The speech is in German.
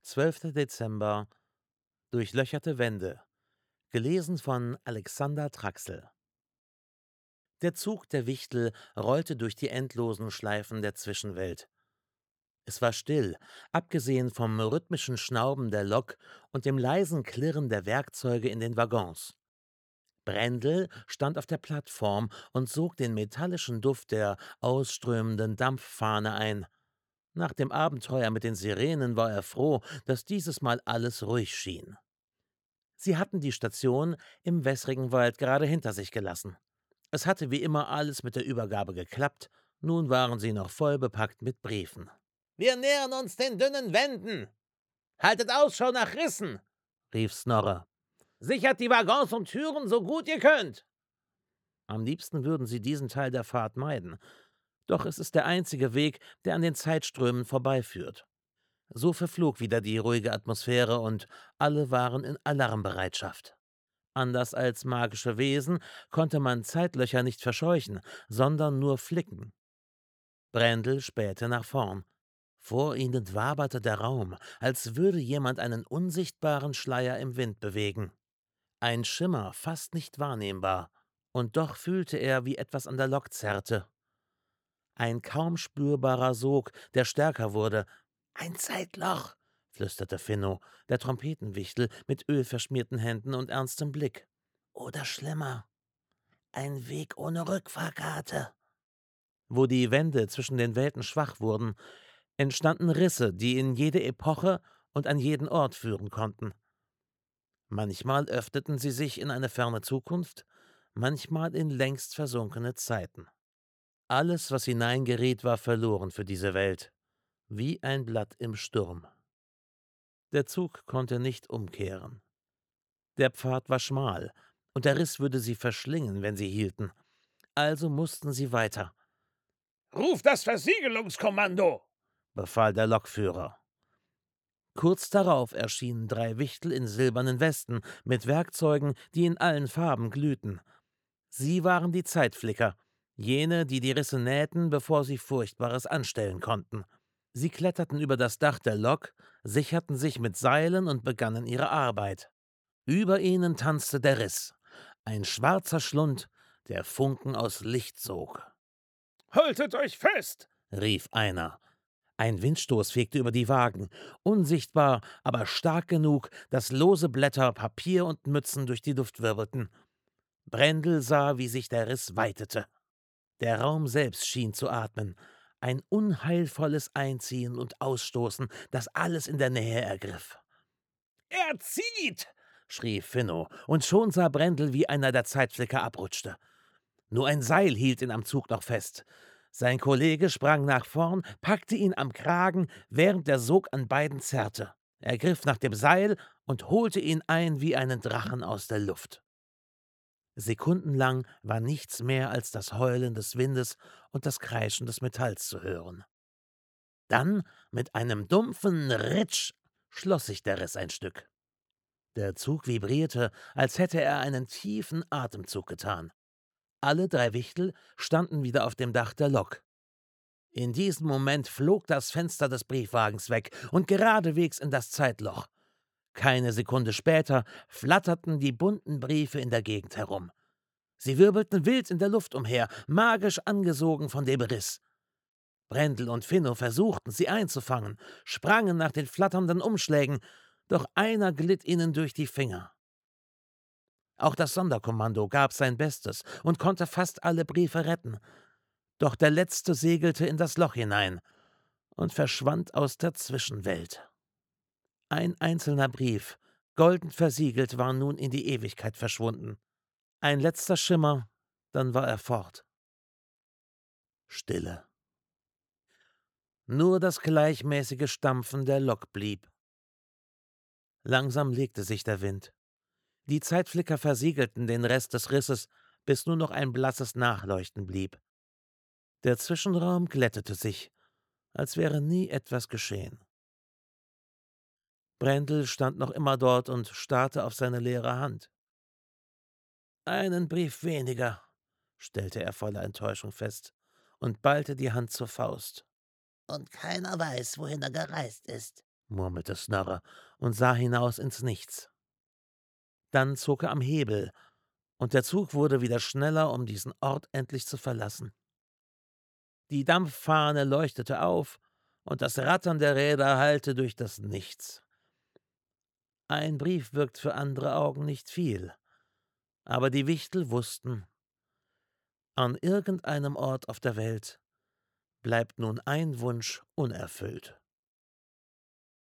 12. Dezember. Durchlöcherte Wände. Gelesen von Alexander Traxel. Der Zug der Wichtel rollte durch die endlosen Schleifen der Zwischenwelt. Es war still, abgesehen vom rhythmischen Schnauben der Lok und dem leisen Klirren der Werkzeuge in den Waggons. Brendel stand auf der Plattform und sog den metallischen Duft der ausströmenden Dampffahne ein. Nach dem Abenteuer mit den Sirenen war er froh, dass dieses Mal alles ruhig schien. Sie hatten die Station im wässrigen Wald gerade hinter sich gelassen. Es hatte wie immer alles mit der Übergabe geklappt, nun waren sie noch voll bepackt mit Briefen. »Wir nähern uns den dünnen Wänden! Haltet Ausschau nach Rissen!« rief Snorre. »Sichert die Waggons und Türen so gut ihr könnt!« Am liebsten würden sie diesen Teil der Fahrt meiden, doch es ist der einzige Weg, der an den Zeitströmen vorbeiführt. So verflog wieder die ruhige Atmosphäre und alle waren in Alarmbereitschaft. Anders als magische Wesen konnte man Zeitlöcher nicht verscheuchen, sondern nur flicken. Brendel spähte nach vorn. Vor ihnen waberte der Raum, als würde jemand einen unsichtbaren Schleier im Wind bewegen. Ein Schimmer, fast nicht wahrnehmbar, und doch fühlte er, wie etwas an der Lok zerrte. Ein kaum spürbarer Sog, der stärker wurde. »Ein Zeitloch«, flüsterte Finno, der Trompetenwichtel mit ölverschmierten Händen und ernstem Blick. »Oder schlimmer, ein Weg ohne Rückfahrkarte.« Wo die Wände zwischen den Welten schwach wurden, entstanden Risse, die in jede Epoche und an jeden Ort führen konnten. Manchmal öffneten sie sich in eine ferne Zukunft, manchmal in längst versunkene Zeiten. Alles, was hineingeriet, war verloren für diese Welt, wie ein Blatt im Sturm. Der Zug konnte nicht umkehren. Der Pfad war schmal, und der Riss würde sie verschlingen, wenn sie hielten. Also mussten sie weiter. »Ruf das Versiegelungskommando«, befahl der Lokführer. Kurz darauf erschienen 3 Wichtel in silbernen Westen mit Werkzeugen, die in allen Farben glühten. Sie waren die Zeitflicker, jene, die die Risse nähten, bevor sie Furchtbares anstellen konnten. Sie kletterten über das Dach der Lok, sicherten sich mit Seilen und begannen ihre Arbeit. Über ihnen tanzte der Riss, ein schwarzer Schlund, der Funken aus Licht sog. »Haltet euch fest«, rief einer. Ein Windstoß fegte über die Wagen, unsichtbar, aber stark genug, dass lose Blätter, Papier und Mützen durch die Luft wirbelten. Brendel sah, wie sich der Riss weitete. Der Raum selbst schien zu atmen, ein unheilvolles Einziehen und Ausstoßen, das alles in der Nähe ergriff. »Er zieht«, schrie Finno, und schon sah Brendel, wie einer der Zeitflicker abrutschte. Nur ein Seil hielt ihn am Zug noch fest. Sein Kollege sprang nach vorn, packte ihn am Kragen, während der Sog an beiden zerrte. Er griff nach dem Seil und holte ihn ein wie einen Drachen aus der Luft. Sekundenlang war nichts mehr als das Heulen des Windes und das Kreischen des Metalls zu hören. Dann, mit einem dumpfen Ritsch, schloss sich der Riss ein Stück. Der Zug vibrierte, als hätte er einen tiefen Atemzug getan. Alle 3 Wichtel standen wieder auf dem Dach der Lok. In diesem Moment flog das Fenster des Briefwagens weg und geradewegs in das Zeitloch. Keine Sekunde später flatterten die bunten Briefe in der Gegend herum. Sie wirbelten wild in der Luft umher, magisch angesogen von dem Riss. Brendel und Finno versuchten, sie einzufangen, sprangen nach den flatternden Umschlägen, doch einer glitt ihnen durch die Finger. Auch das Sonderkommando gab sein Bestes und konnte fast alle Briefe retten. Doch der letzte segelte in das Loch hinein und verschwand aus der Zwischenwelt. Ein einzelner Brief, golden versiegelt, war nun in die Ewigkeit verschwunden. Ein letzter Schimmer, dann war er fort. Stille. Nur das gleichmäßige Stampfen der Lok blieb. Langsam legte sich der Wind. Die Zeitflicker versiegelten den Rest des Risses, bis nur noch ein blasses Nachleuchten blieb. Der Zwischenraum glättete sich, als wäre nie etwas geschehen. Brendel stand noch immer dort und starrte auf seine leere Hand. »Einen Brief weniger«, stellte er voller Enttäuschung fest und ballte die Hand zur Faust. Und keiner weiß, wohin er gereist ist«, murmelte Snorre und sah hinaus ins Nichts. Dann zog er am Hebel, und der Zug wurde wieder schneller, um diesen Ort endlich zu verlassen. Die Dampffahne leuchtete auf, und das Rattern der Räder hallte durch das Nichts. Ein Brief wirkt für andere Augen nicht viel, aber die Wichtel wussten, an irgendeinem Ort auf der Welt bleibt nun ein Wunsch unerfüllt.